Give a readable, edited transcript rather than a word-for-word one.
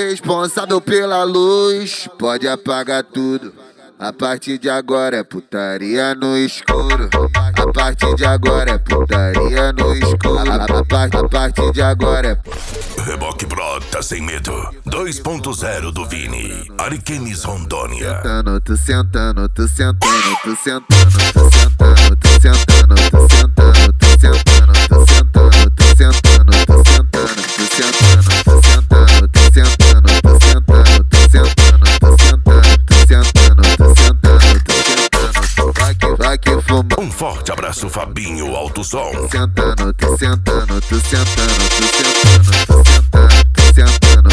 responsável pela luz, pode apagar tudo. A partir de agora é putaria no escuro. A partir de agora é putaria no escuro. A partir de agora é... Reboque brota sem medo. 2.0 do Vini. Ariquemes, Rondônia. Tu sentando, tu sentando, tu sentando, tu sentando, tu sentando, tu sentando, tu sentando, tu sentando, tu sentando, tu sentando, tu sentando, tu sentando, tu sentando, tu sentando, tu sentando, tu sentando, tu sentando, tu sentando, vai que fuma. Um forte abraço, Fabinho Alto Som. Tu sentando, tu sentando, tu sentando, tu sentando, tu sentando, tu sentando.